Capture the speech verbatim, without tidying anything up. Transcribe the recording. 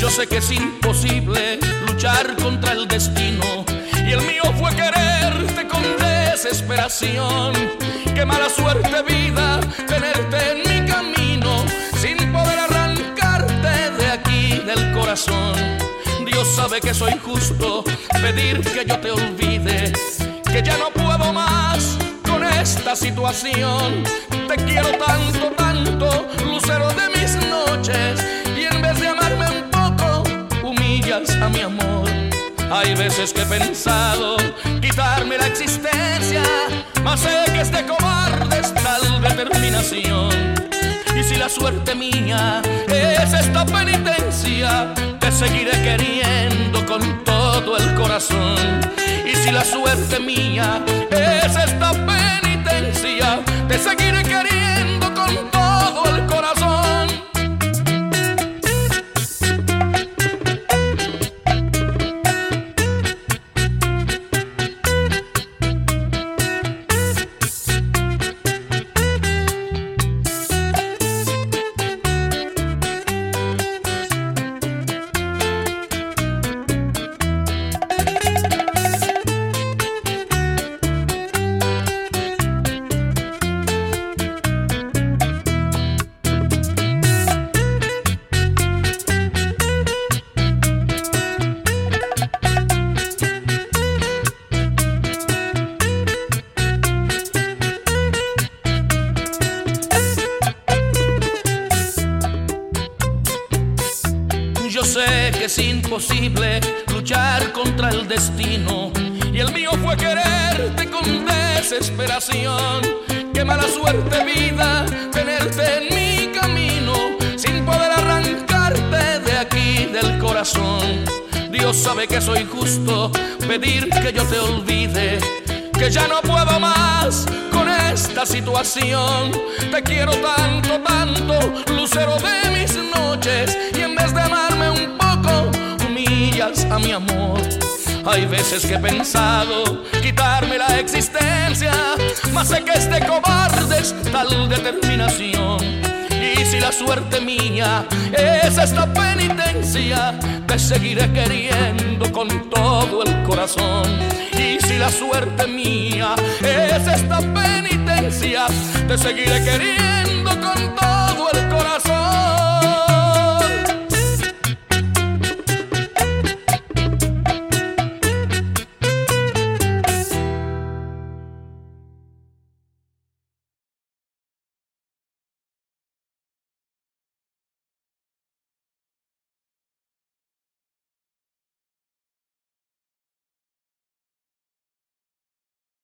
Yo sé que es imposible luchar contra el destino, y el mío fue quererte con desesperación. Qué mala suerte, vida, tenerte en mi camino, sin poder arrancarte de aquí del corazón. Dios sabe que soy justo pedir que yo te olvide, que ya no puedo más con esta situación. Te quiero tanto, tanto, lucero de mis noches, y en vez de amarme un poco, humillas a mi amor. Hay veces que he pensado quitarme la existencia, mas sé que es de cobardes tal determinación. Y si la suerte mía es esta penitencia, te seguiré queriendo con todo el corazón. Y si la suerte mía es esta penitencia, te seguiré queriendo con todo el corazón. Yo sé que es imposible luchar contra el destino, y el mío fue quererte con desesperación. Qué mala suerte, vida, tenerte en mi camino, sin poder arrancarte de aquí del corazón. Dios sabe que soy justo pedir que yo te olvide, que ya no puedo más con esta situación. Te quiero tanto, tanto, lucero de mis noches, y en vez de amarme un poco, humillas a mi amor. Hay veces que he pensado quitarme la existencia, mas sé que es de cobardes tal determinación. Y si la suerte mía es esta penitencia, te seguiré queriendo con todo el corazón. Y si la suerte mía es esta penitencia, te seguiré queriendo con todo el corazón.